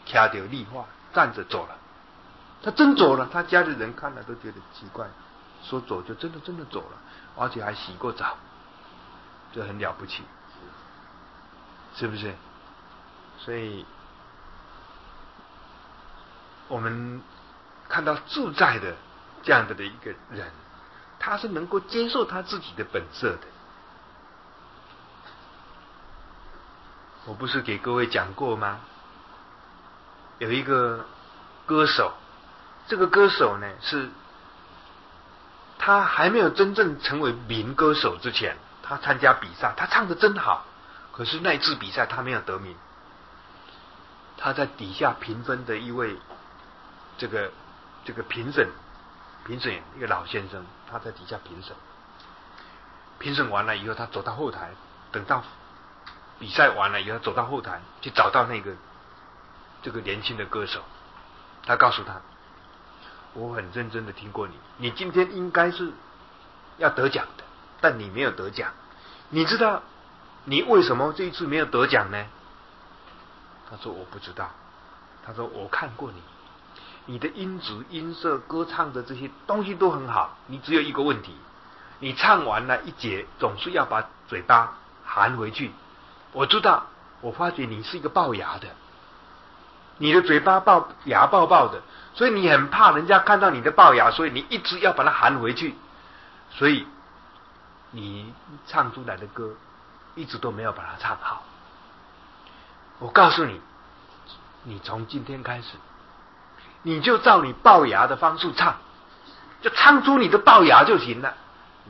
掐着立话，站着走了。他真走了，他家里人看了都觉得奇怪，说走就真的走了，而且还洗过澡，这很了不起，是不是？所以我们看到自在的这样的一个人，他是能够接受他自己的本色的。我不是给各位讲过吗？有一个歌手，这个歌手呢是他还没有真正成为名歌手之前，他参加比赛，他唱得真好，可是那一次比赛他没有得名。他在底下评分的一位这个评审一个老先生，他在底下评审完了以后，他走到后台，等到比赛完了以后，走到后台去找到这个年轻的歌手，他告诉他，我很认真的听过你，你今天应该是要得奖的，但你没有得奖，你知道你为什么这一次没有得奖呢？他说我不知道。他说我看过你，你的音质音色歌唱的这些东西都很好，你只有一个问题，你唱完了一节总是要把嘴巴含回去。我知道，我发觉你是一个龅牙的，你的嘴巴牙爆爆的，所以你很怕人家看到你的龅牙，所以你一直要把它含回去，所以你唱出来的歌一直都没有把它唱好。我告诉你，你从今天开始，你就照你龅牙的方式唱，就唱出你的龅牙就行了。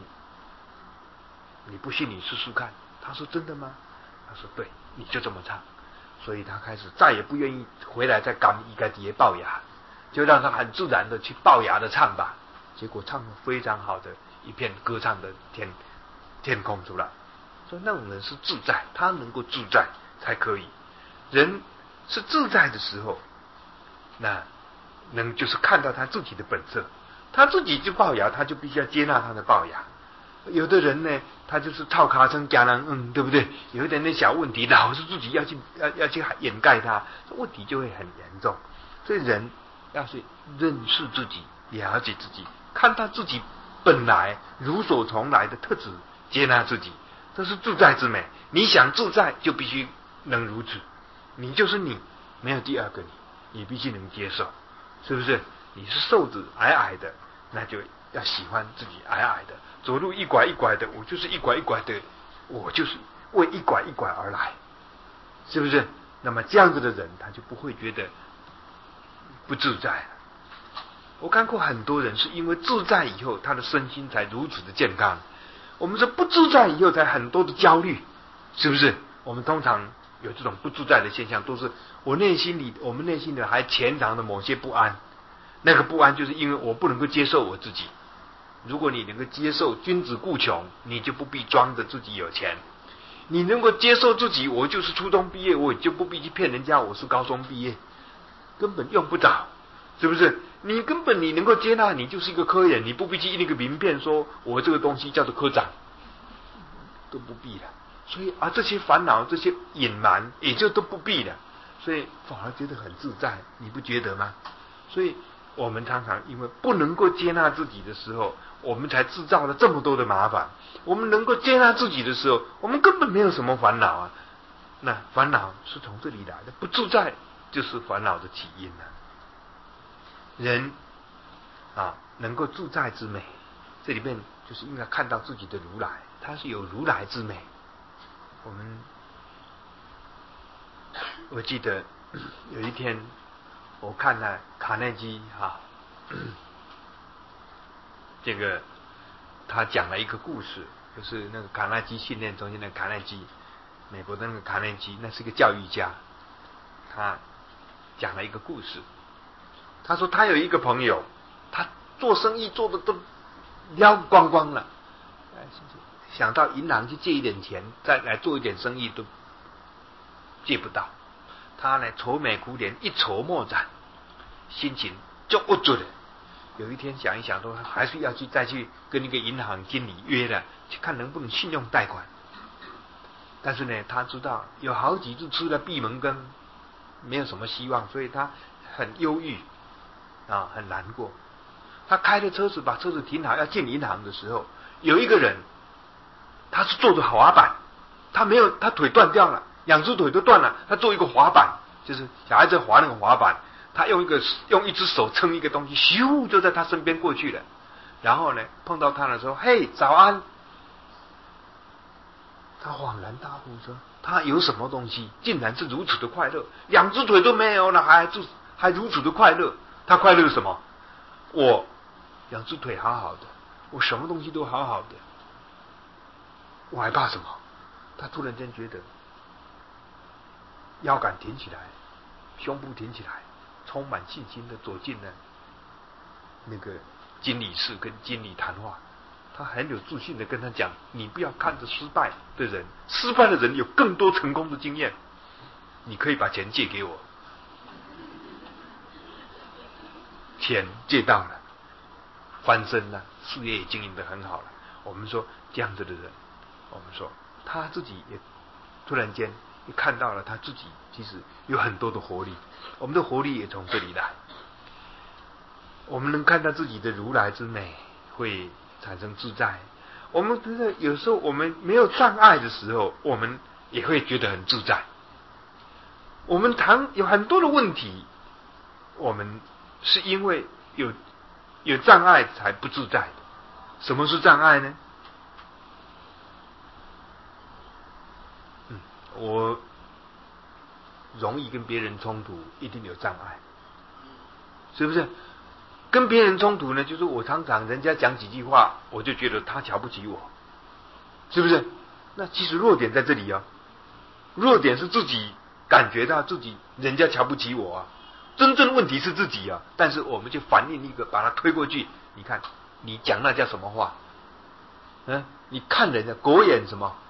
你不信你试试看。他说真的吗？他说对，你就这么唱。所以他开始再也不愿意回来再搞一个节龅牙，就让他很自然的去龅牙的唱吧。结果唱了非常好的一片歌唱的天空出来。所以那种人是自在，他能够自在才可以。人是自在的时候，那就是看到他自己的本色，他自己就龅牙，他就必须要接纳他的龅牙。有的人呢，他就是操卡声加人对不对？有一点点小问题，老是自己要去掩盖它，问题就会很严重。所以人要去认识自己，了解自己，看到自己本来如所从来的特质，接纳自己，这是自在之美。你想自在，就必须能如此。你就是你，没有第二个你必须能接受，是不是？你是瘦子矮矮的，那就要喜欢自己矮矮的，走路一拐一拐的，我就是一拐一拐的，我就是为一拐一拐而来，是不是？那么这样子的人，他就不会觉得不自在了。我看过很多人是因为自在以后，他的身心才如此的健康。我们说不自在以后，才很多的焦虑，是不是？我们通常有这种不自在的现象，都是我们内心里还潜藏的某些不安。那个不安就是因为我不能够接受我自己。如果你能够接受君子固穷，你就不必装着自己有钱。你能够接受自己，我就是初中毕业，我就不必去骗人家我是高中毕业，根本用不着，是不是？你根本你能够接纳，你就是一个科员，你不必去那个名片说我这个东西叫做科长，都不必了。所以这些烦恼这些隐瞒也就都不必了，所以反而觉得很自在，你不觉得吗？所以我们常常因为不能够接纳自己的时候，我们才制造了这么多的麻烦。我们能够接纳自己的时候，我们根本没有什么烦恼啊。那烦恼是从这里来的，不自在就是烦恼的起因啊。人能够自在之美，这里面就是应该看到自己的如来，他是有如来之美。我记得有一天我看了卡耐基这个他讲了一个故事，就是那个卡耐基训练中心的卡耐基，美国的那个卡耐基，那是一个教育家。他讲了一个故事，他说他有一个朋友，他做生意做的都撩光光了，想到银行去借一点钱再来做一点生意都借不到，他呢愁眉苦脸，一筹莫展，心情就不准了。有一天想一想，说还是要再去跟一个银行经理约了，去看能不能信用贷款。但是呢，他知道有好几次吃了闭门羹， 没有什么希望，所以他很忧郁啊，很难过。他开着车子，把车子停好，要进银行的时候，有一个人，他是坐着滑板，他腿断掉了，两只腿都断了，他坐一个滑板，就是小孩子滑那个滑板，他用一只手撑一个东西，咻就在他身边过去了。然后呢，碰到他的时候，嘿，早安。他恍然大悟说，他有什么东西竟然是如此的快乐，两只腿都没有了，还如此的快乐。他快乐什么？我两只腿好好的，我什么东西都好好的，我还怕什么？他突然间觉得腰杆挺起来，胸部挺起来，充满信心的走进了那个经理室跟经理谈话。他很有自信的跟他讲，你不要看着失败的人，失败的人有更多成功的经验，你可以把钱借给我。钱借到了，翻身了，事业也经营得很好了。我们说这样子的人，我们说他自己也突然间也看到了他自己其实有很多的活力，我们的活力也从这里来。我们能看到自己的如来之美，会产生自在。我们觉得有时候我们没有障碍的时候，我们也会觉得很自在。我们有很多的问题，我们是因为有障碍才不自在的。什么是障碍呢？我容易跟别人冲突，一定有障碍，是不是？跟别人冲突呢，就是我常常人家讲几句话，我就觉得他瞧不起我，是不是？那其实弱点在这里啊，弱点是自己感觉到自己人家瞧不起我啊，真正问题是自己啊，但是我们就反映一个，把它推过去。你看，你讲那叫什么话？你看人家狗眼什么？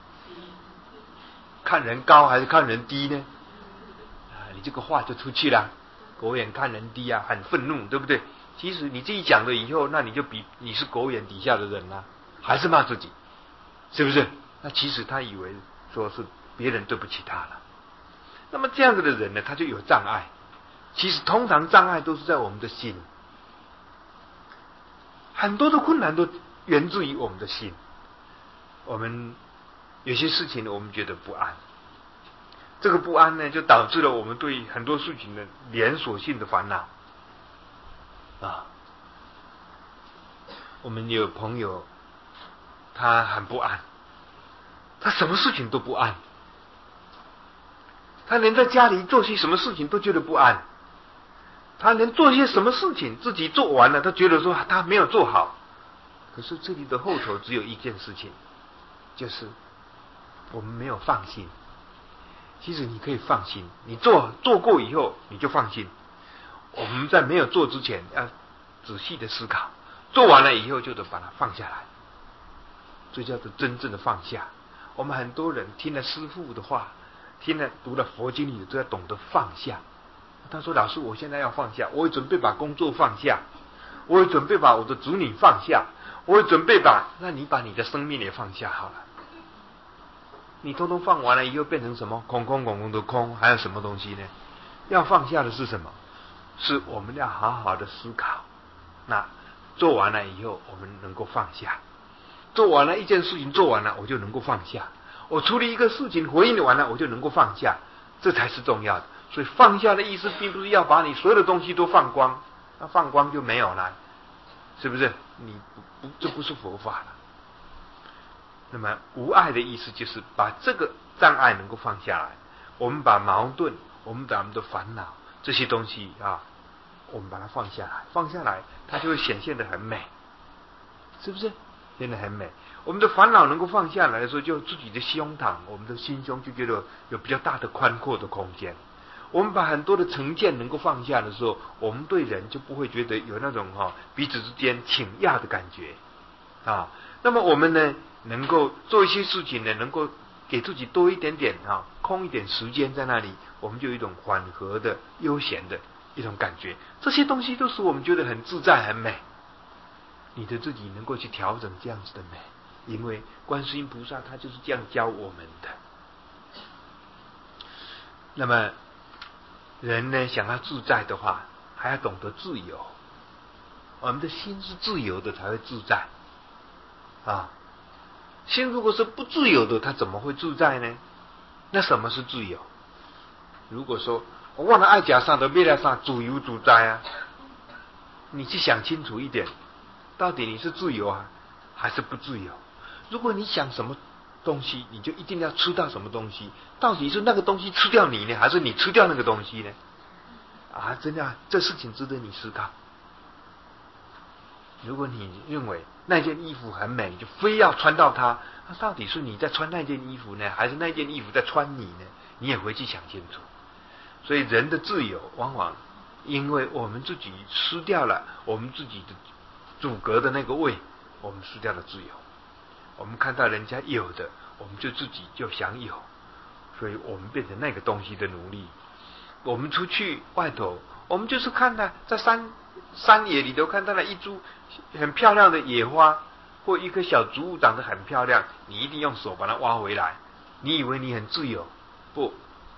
看人高还是看人低呢？你这个话就出去了，狗眼看人低啊，很愤怒，对不对？其实你这一讲了以后，那你就比你是狗眼底下的人啊，还是骂自己，是不是？那其实他以为说是别人对不起他了。那么这样子的人呢，他就有障碍。其实通常障碍都是在我们的心，很多的困难都源自于我们的心。我们有些事情呢，我们觉得不安，这个不安呢，就导致了我们对很多事情的连锁性的烦恼啊。我们有朋友，他很不安，他什么事情都不安，他连在家里做些什么事情都觉得不安，他连做些什么事情自己做完了，他觉得说他没有做好。可是这里的后头只有一件事情，就是我们没有放心。其实你可以放心，你做过以后你就放心。我们在没有做之前要仔细的思考，做完了以后就得把它放下来，这叫做真正的放下。我们很多人听了师父的话，读了佛经里都要懂得放下。他说，老师我现在要放下，我也准备把工作放下，我也准备把我的子女放下，我也准备那你把你的生命也放下好了。你通通放完了以后变成什么？空空空空的空，还有什么东西呢？要放下的是什么？是我们要好好的思考。那做完了以后，我们能够放下。做完了一件事情，做完了我就能够放下。我处理一个事情，回应完了我就能够放下，这才是重要的。所以放下的意思，并不是要把你所有的东西都放光，那放光就没有了，是不是？这不是佛法了。那么无碍的意思就是把这个障碍能够放下来，我们把矛盾，我们把我们的烦恼这些东西啊，我们把它放下来，放下来，它就会显现得很美，是不是？显得很美。我们的烦恼能够放下来的时候，就自己的胸膛，我们的心胸就觉得有比较大的宽阔的空间。我们把很多的成见能够放下的时候，我们对人就不会觉得有那种彼此之间倾轧的感觉啊。那么我们呢，能够做一些事情呢，能够给自己多一点点空一点时间在那里，我们就有一种缓和的悠闲的一种感觉。这些东西都使我们觉得很自在很美。你的自己能够去调整这样子的美，因为观世音菩萨他就是这样教我们的。那么人呢想要自在的话，还要懂得自由。我们的心是自由的才会自在啊。心如果是不自由的，它怎么会自在呢？那什么是自由？如果说我忘了爱假上的未来上自由自在啊，你去想清楚一点，到底你是自由啊还是不自由？如果你想什么东西，你就一定要吃到什么东西，到底是那个东西吃掉你呢，还是你吃掉那个东西呢？啊，真的这事情值得你思考。如果你认为那件衣服很美，就非要穿到它，那到底是你在穿那件衣服呢，还是那件衣服在穿你呢？你也回去想清楚。所以人的自由往往因为我们自己失掉了我们自己的阻隔的那个位，我们失掉了自由。我们看到人家有的，我们就自己就想有，所以我们变成那个东西的奴隶。我们出去外头，我们就是看到在山野里头看到了一株很漂亮的野花，或一棵小植物长得很漂亮，你一定用手把它挖回来。你以为你很自由？不，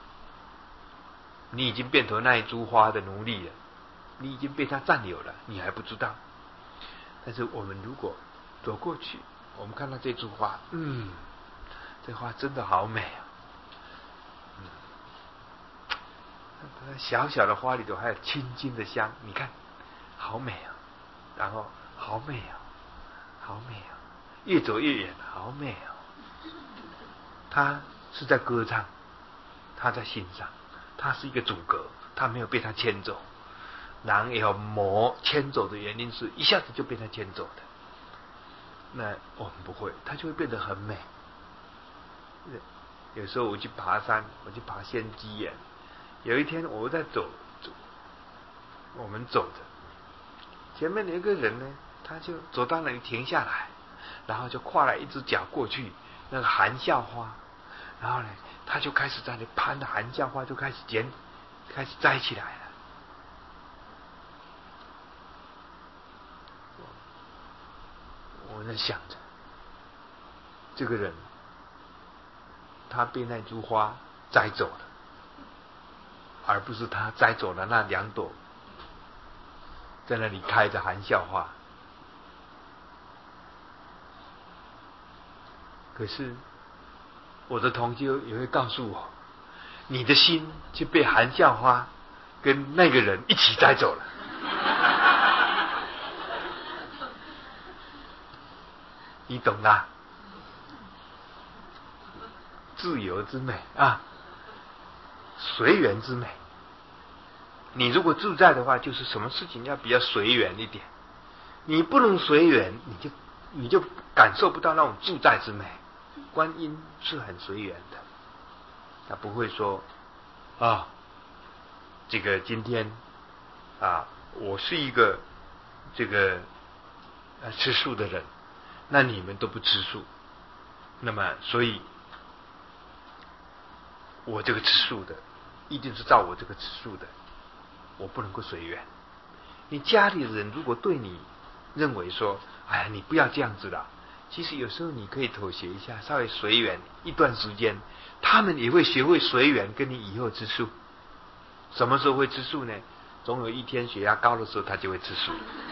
你已经变成那一株花的奴隶了，你已经被它占有了，你还不知道。但是我们如果走过去，我们看到这株花，这花真的好美啊！小小的花里头还有青青的香，你看，好美啊！然后好美啊，好美啊！越走越远，好美啊！他是在歌唱，他在欣赏，他是一个阻隔，他没有被他牵走。人也有魔牵走的原因是一下子就被他牵走的。那我们不会，它就会变得很美。有时候我去爬山，我去爬仙鸡眼。有一天我在走，我们走着，前面有一个人呢，他就走到那里停下来，然后就跨了一只脚过去，那个含笑花，然后呢，他就开始在那里攀的含笑花就开始摘起来了。我在想着，这个人他被那株花摘走了，而不是他摘走了那2朵在那里开着含笑花。可是我的同修也会告诉我，你的心就被含笑花跟那个人一起摘走了。你懂啦？自由之美啊，随缘之美。你如果自在的话，就是什么事情要比较随缘一点。你不能随缘，你就感受不到那种自在之美。观音是很随缘的，他不会说这个今天我是一个这个吃素的人，那你们都不吃素，那么所以我这个吃素的一定是照我这个吃素的，我不能够随缘。你家里的人如果对你认为说，哎呀，你不要这样子啦，其实有时候你可以妥协一下，稍微随缘一段时间，他们也会学会随缘，跟你以后吃素。什么时候会吃素呢？总有一天血压高的时候，他就会吃素。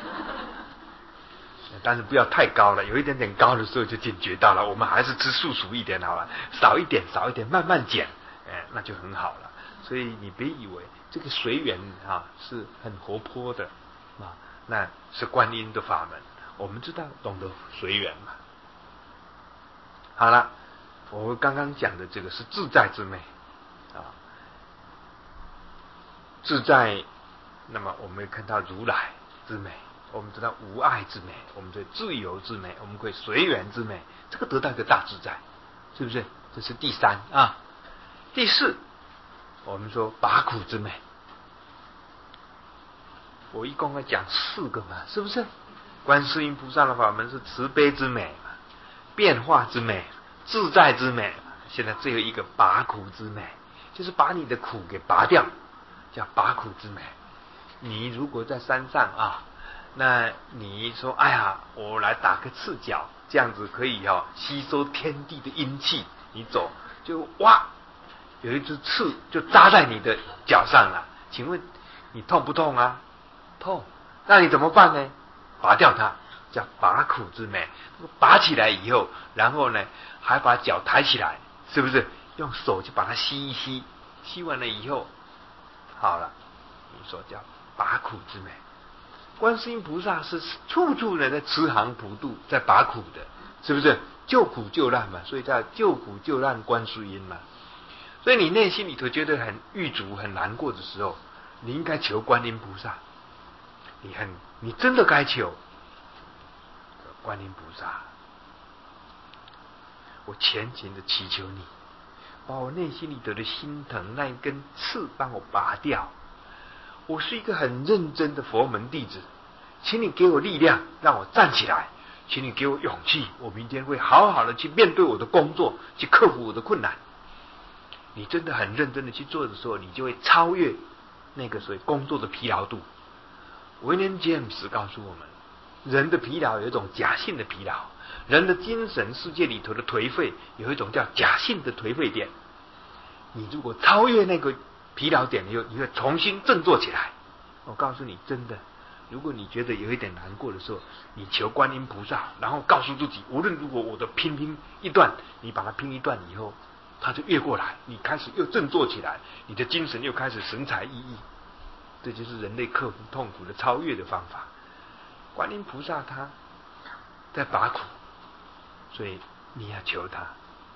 但是不要太高了，有一点点高的时候就警觉到了，我们还是吃素熟一点好了，少一点，慢慢减，那就很好了。所以你别以为这个随缘是很活泼的那是观音的法门。我们知道懂得随缘嘛。好了，我刚刚讲的这个是自在之美自在，那么我们会看到如来之美，我们知道无碍之美，我们对自由之美，我们会随缘之美，这个得到一个大自在，是不是？这是第3第4，我们说拔苦之美。我一共要讲4个嘛，是不是？观世音菩萨的法门是慈悲之美嘛，变化之美，自在之美。现在最后一个拔苦之美，就是把你的苦给拔掉，叫拔苦之美。你如果在山上那你说哎呀，我来打个赤脚，这样子可以吸收天地的阴气，你走就有一只刺就扎在你的脚上了， 请问你痛不痛啊？痛。那你怎么办呢？拔掉它，叫拔苦之美。拔起来以后，然后呢，还把脚抬起来，是不是？用手就把它吸一吸，吸完了以后，好了，你说叫拔苦之美。观世音菩萨是处处呢在慈航普度，在拔苦的，是不是？救苦救难嘛，所以叫救苦救难观世音嘛。所以你内心里头觉得很郁卒、很难过的时候，你应该求观音菩萨。你真的该求观音菩萨，我虔诚的祈求你，把我内心里头的心疼那一根刺帮我拔掉。我是一个很认真的佛门弟子，请你给我力量，让我站起来，请你给我勇气，我明天会好好的去面对我的工作，去克服我的困难。你真的很认真的去做的时候，你就会超越那个所谓工作的疲劳度。威廉·詹姆斯告诉我们，人的疲劳有一种假性的疲劳，人的精神世界里头的颓废有一种叫假性的颓废点。你如果超越那个疲劳点，你会重新振作起来。我告诉你，真的，如果你觉得有一点难过的时候，你求观音菩萨，然后告诉自己，无论如果我的拼一段，你把它拼一段以后，它就越过来，你开始又振作起来，你的精神又开始神采奕奕。这就是人类克服痛苦的超越的方法。观音菩萨他在拔苦，所以你要求他。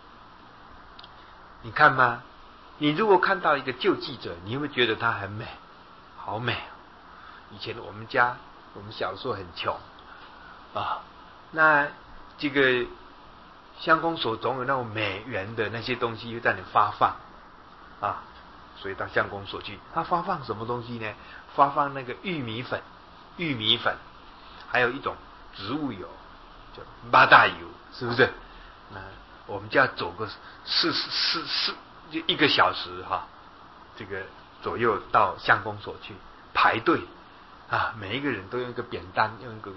你看吗？你如果看到一个救济者，你会觉得他很美，好美。以前我们小时候很穷啊，那这个乡公所总有那种美元的那些东西会在那里发放啊。所以到乡公所去，他发放什么东西呢？发放那个玉米粉，还有一种植物油，叫八大油，是不是？那我们就要走个就1个小时哈，这个左右到乡公所去排队啊，每一个人都用一个扁担，用一个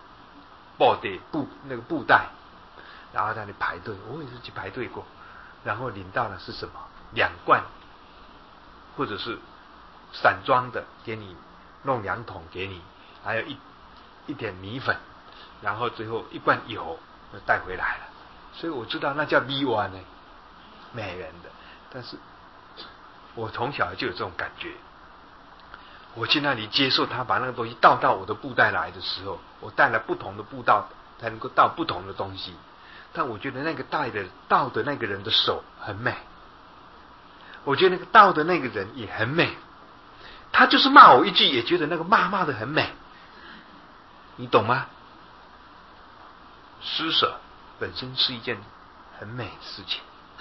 布袋，然后在那里排队。我也是去排队过，然后领到的是什么？2罐。或者是散装的，给你弄2桶给你，还有一点米粉，然后最后1罐油就带回来了。所以我知道那叫米丸呢，美人的。但是我从小就有这种感觉，我去那里接受他把那个东西倒到我的布袋来的时候，我带了不同的布道才能够倒不同的东西。但我觉得那个倒的那个人的手很美，我觉得那个倒的那个人也很美，他就是骂我一句，也觉得那个骂的很美，你懂吗？施舍本身是一件很美的事情，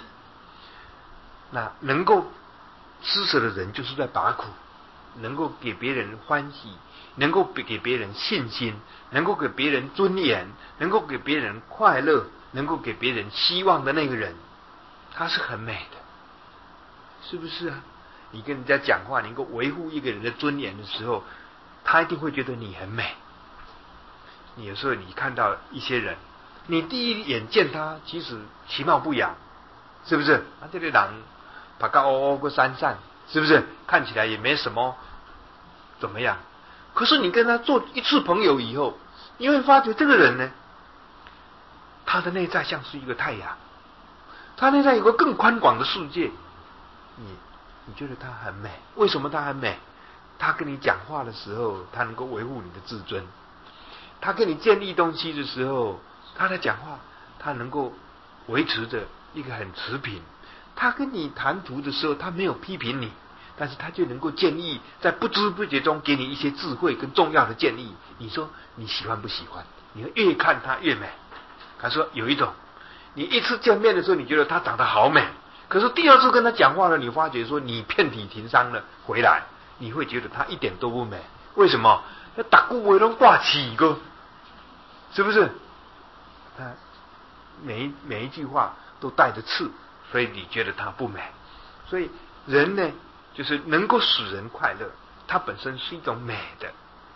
那能够施舍的人就是在拔苦，能够给别人欢喜，能够给别人信心，能够给别人尊严，能够给别人快乐，能够给别人希望的那个人，他是很美的。是不是啊？你跟人家讲话，你能够维护一个人的尊严的时候，他一定会觉得你很美。你有时候你看到一些人，你第一眼见他其实其貌不扬，是不是？啊，这个人爬高凹个山上，是不是？看起来也没什么怎么样。可是你跟他做一次朋友以后，你会发觉这个人呢，他的内在像是一个太阳，他内在有个更宽广的世界。你觉得他很美？为什么他很美？他跟你讲话的时候，他能够维护你的自尊；他跟你建立东西的时候，他的讲话他能够维持着一个很持平。他跟你谈吐的时候，他没有批评你，但是他就能够建议，在不知不觉中给你一些智慧跟重要的建议。你说你喜欢不喜欢？你会越看他越美。他说有一种，你一次见面的时候，你觉得他长得好美。可是第2次跟他讲话了，你发觉说你遍体鳞伤了回来，你会觉得他一点都不美。为什么？那打鼓我都挂起个，是不是？他每一句话都带着刺，所以你觉得他不美。所以人呢，就是能够使人快乐，它本身是一种美的。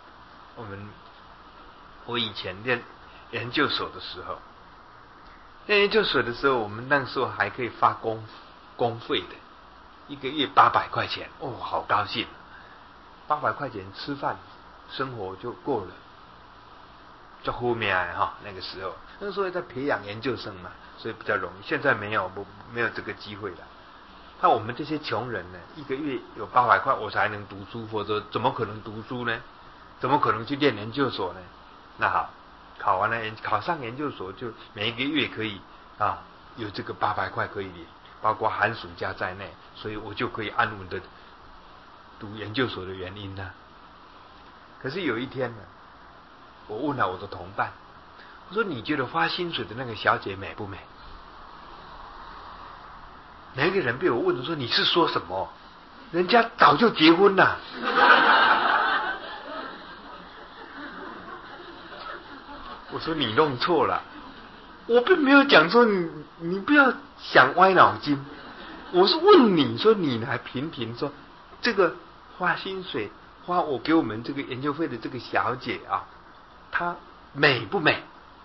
我以前念研究所的时候，我们那时候还可以发公费的，1个月800块钱，哦，好高兴。 800块钱吃饭生活就够了，就后面哈那个时候在培养研究生嘛，所以比较容易。现在没有这个机会了。那我们这些穷人呢，一个月有800块，我才能读书，否则怎么可能读书呢？怎么可能去念研究所呢？那好，考上研究所，就每一个月可以有这个800块可以领，包括寒暑假在内，所以我就可以安稳的读研究所的原因呢。可是有一天呢，我问了我的同伴，我说你觉得发薪水的那个小姐美不美？每一个人被我问的说你是说什么？人家早就结婚了。我说你弄错了，我并没有讲说你不要想歪脑筋，我是问你说你来评评说这个花薪水花我给我们这个研究费的这个小姐她美不美？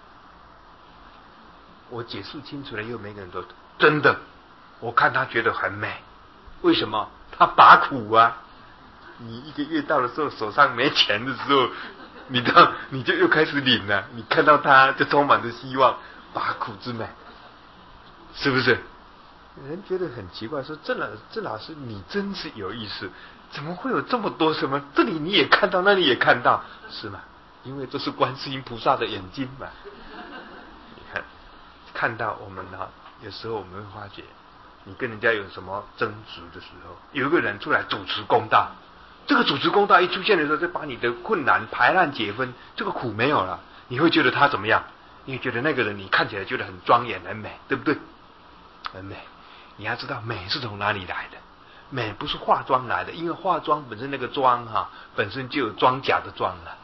我解释清楚了，又每个人都真的，我看她觉得很美。为什么？她拔苦啊！你一个月到的时候手上没钱的时候，你就又开始领了，你看到她就充满着希望，拔苦之美，是不是？人觉得很奇怪，说郑老师你真是有意思，怎么会有这么多什么？这里你也看到，那里也看到，是吗？因为这是观世音菩萨的眼睛嘛。你看到我们有时候我们会发觉，你跟人家有什么争执的时候，有一个人出来主持公道，这个主持公道一出现的时候，就把你的困难排难解纷，这个苦没有了，你会觉得他怎么样？你会觉得那个人你看起来觉得很庄严很美，对不对？很美。你要知道美是从哪里来的？美不是化妆来的，因为化妆本身那个妆本身就有装甲的装了，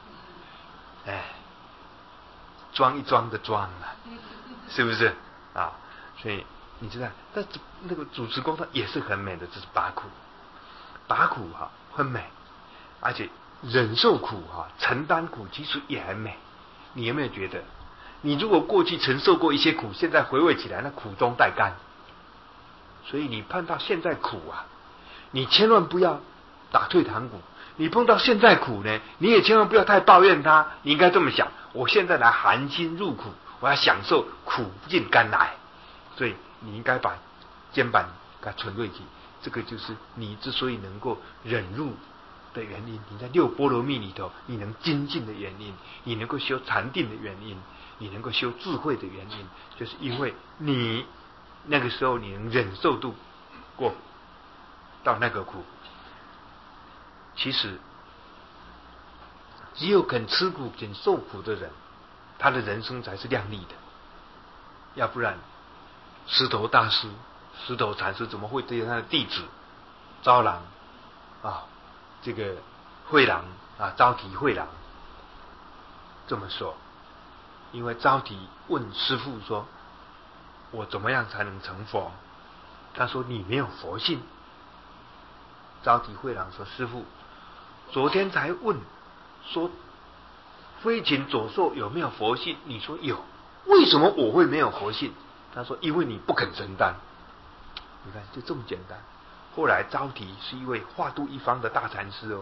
装一装的装了，是不是啊？所以你知道，但那个主持公道也是很美的，这是拔苦很美，而且忍受苦承担苦其实也很美。你有没有觉得，你如果过去承受过一些苦，现在回味起来，那苦中带甘。所以你碰到现在苦你千万不要打退堂鼓。你碰到现在苦呢，你也千万不要太抱怨它。你应该这么想：我现在来含辛入苦，我要享受苦尽甘来。所以你应该把肩膀给它存对起。这个就是你之所以能够忍辱的原因。你在六波罗蜜里头，你能精进的原因，你能够修禅定的原因，你能够修智慧的原因，就是因为你那个时候你能忍受度过到那个苦。其实只有肯吃苦肯受苦的人，他的人生才是亮丽的。要不然石头禅师怎么会对他的弟子招郎这个慧郎招提慧郎这么说？因为招提问师父说，我怎么样才能成佛？他说你没有佛性。招提慧郎说，师父昨天才问说飞禽走兽有没有佛性，你说有，为什么我会没有佛性？他说因为你不肯承担。你看就这么简单。后来招提是一位化度一方的大禅师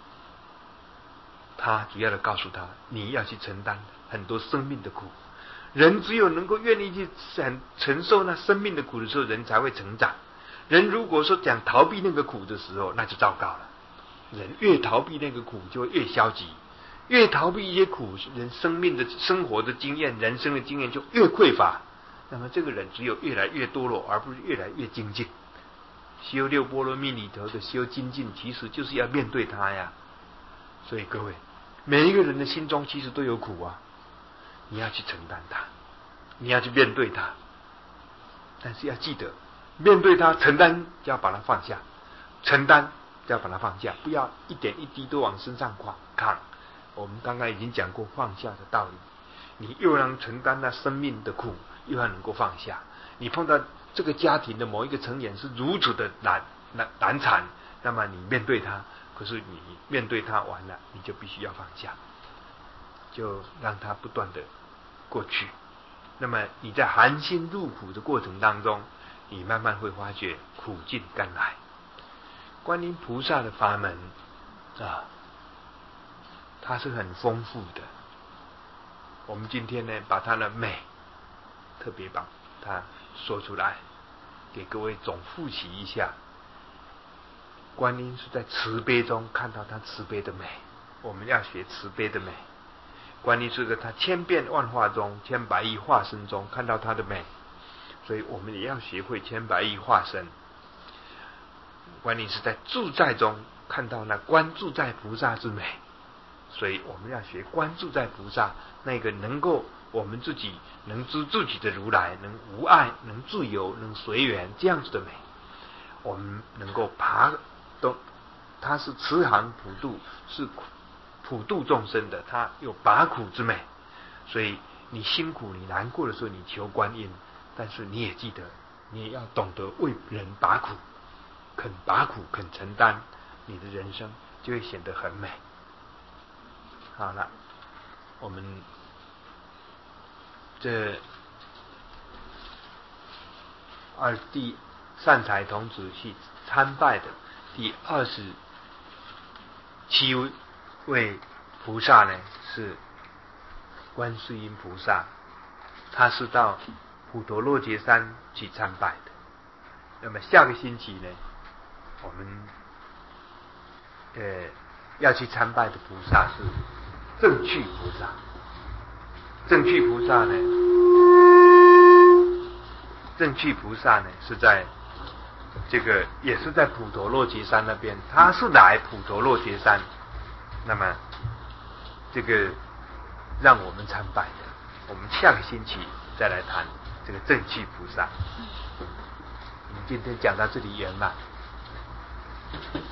他主要的告诉他，你要去承担很多生命的苦。人只有能够愿意去承受那生命的苦的时候，人才会成长。人如果说讲逃避那个苦的时候，那就糟糕了。人越逃避那个苦，就会越消极，越逃避一些苦，人生活的经验、人生的经验就越匮乏。那么这个人只有越来越堕落，而不是越来越精进。修六波罗蜜里头的修精进，其实就是要面对它呀。所以各位，每一个人的心中其实都有苦你要去承担它，你要去面对它。但是要记得，面对它，承担就要把它放下，承担就要把它放下，不要一点一滴都往身上扛。我们刚刚已经讲过放下的道理，你又能承担那生命的苦，又要能够放下。你碰到这个家庭的某一个成员是如此的难产，那么你面对他，可是你面对他完了，你就必须要放下，就让他不断的过去。那么你在含辛入苦的过程当中，你慢慢会发觉苦尽甘来。观音菩萨的法门它是很丰富的。我们今天呢，把它的美特别把它说出来，给各位总复习一下。观音是在慈悲中看到他慈悲的美，我们要学慈悲的美。观音是在他千变万化中、千百亿化身中看到他的美，所以我们也要学会千百亿化身。观音是在自在中看到那观自在菩萨之美，所以我们要学观自在菩萨，那个能够我们自己能知自己的如来，能无碍，能自由，能随缘，这样子的美，我们能够他是慈航普度，是普度众生的，他有拔苦之美。所以你辛苦你难过的时候，你求观音，但是你也记得，你也要懂得为人拔苦，肯拔苦，肯承担，你的人生就会显得很美。好了，我们这第善财童子去参拜的第27位菩萨呢，是观世音菩萨，他是到普陀洛迦山去参拜的。那么下个星期呢，我们要去参拜的菩萨是正趣菩萨。正趣菩萨呢，是在这个也是在普陀洛迦山那边，他是来普陀洛迦山，那么这个让我们参拜的，我们下个星期再来谈这个正趣菩萨。我们今天讲到这里圆满。